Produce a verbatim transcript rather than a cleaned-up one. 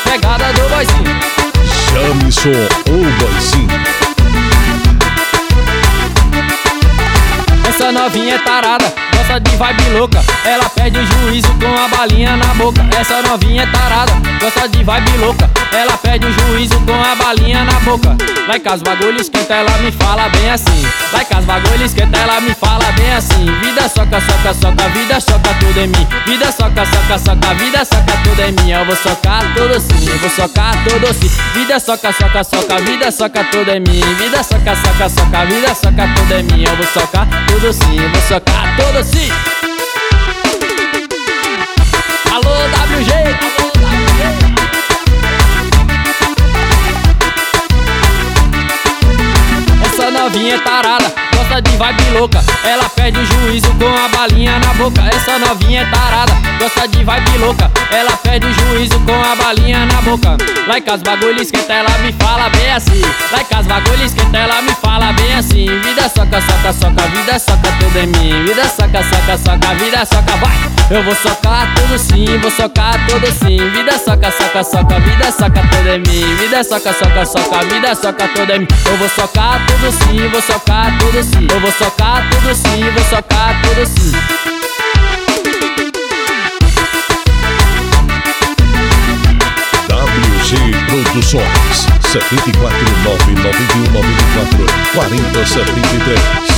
pegada do boizinho. Jamison, o boizinho. Essa novinha é tarada, gosta de vibe louca. Ela perde o juízo com a balinha na boca. Essa novinha é tarada, gosta de vibe louca. Ela perde o juízo com a balinha na boca. Lá em casa o bagulho esquenta, ela me fala bem assim. Lá em casa o bagulho esquenta, ela me fala bem assim. Vida soca, soca, soca, vida soca tudo em mim. Vida soca, soca, soca, vida soca tudo em mim. Eu vou socar tudo sim, eu vou socar tudo sim. Vida soca, soca, soca, vida soca tudo em mim. Vida soca, soca, soca, vida soca tudo em mim. Eu vou socar tudo sim, eu vou socar tudo sim. Alô W G, alô W G. Essa novinha é tarada, gosta de vibe louca. Ela perde o juízo com a balinha na boca. Essa novinha é tarada, gosta de vibe louca. Ela perde o juízo com a balinha na boca. Lá em casa bagulho esquenta, ela me fala bem assim. Lá em casa bagulho esquenta, ela me fala bem assim. Vida soca, soca, soca, vida soca tudo em mim. Vida soca, soca, soca, vida soca, vai. Eu vou socar tudo sim, vou socar tudo sim. Vida soca, soca, soca, vida soca tudo em mim. Vida soca, soca, soca, vida soca tudo em mim. Eu vou socar tudo sim, vou socar tudo sim. Eu vou socar tudo sim, vou socar tudo sim. W G Produções sete quatro nove nove um nove quatro quatro zero sete três.